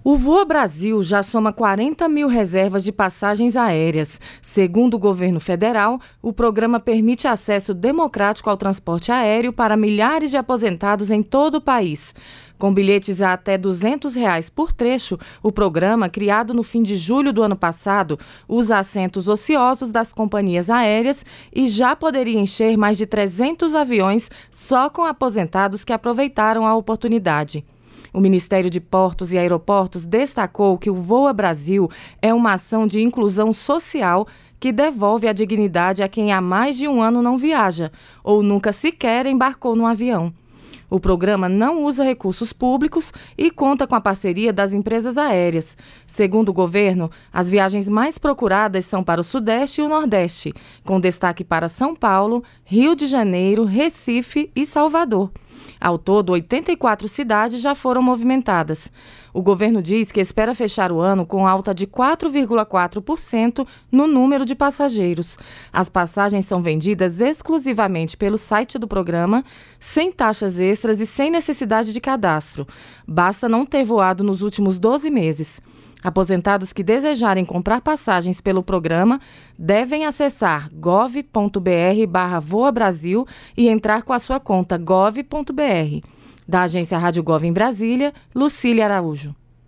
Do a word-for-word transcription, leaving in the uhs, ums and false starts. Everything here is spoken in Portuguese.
O Voa Brasil já soma quarenta mil reservas de passagens aéreas. Segundo o governo federal, o programa permite acesso democrático ao transporte aéreo para milhares de aposentados em todo o país. Com bilhetes a até duzentos reais por trecho, o programa, criado no fim de julho do ano passado, usa assentos ociosos das companhias aéreas e já poderia encher mais de trezentos aviões só com aposentados que aproveitaram a oportunidade. O Ministério de Portos e Aeroportos destacou que o Voa Brasil é uma ação de inclusão social que devolve a dignidade a quem há mais de um ano não viaja ou nunca sequer embarcou num avião. O programa não usa recursos públicos e conta com a parceria das empresas aéreas. Segundo o governo, as viagens mais procuradas são para o Sudeste e o Nordeste, com destaque para São Paulo, Rio de Janeiro, Recife e Salvador. Ao todo, oitenta e quatro cidades já foram movimentadas. O governo diz que espera fechar o ano com alta de quatro vírgula quatro por cento no número de passageiros. As passagens são vendidas exclusivamente pelo site do programa, sem taxas extras e sem necessidade de cadastro. Basta não ter voado nos últimos doze meses. Aposentados que desejarem comprar passagens pelo programa devem acessar gov ponto br barra Voa Brasil e entrar com a sua conta gov ponto br. Da agência Rádio Gov em Brasília, Lucília Araújo.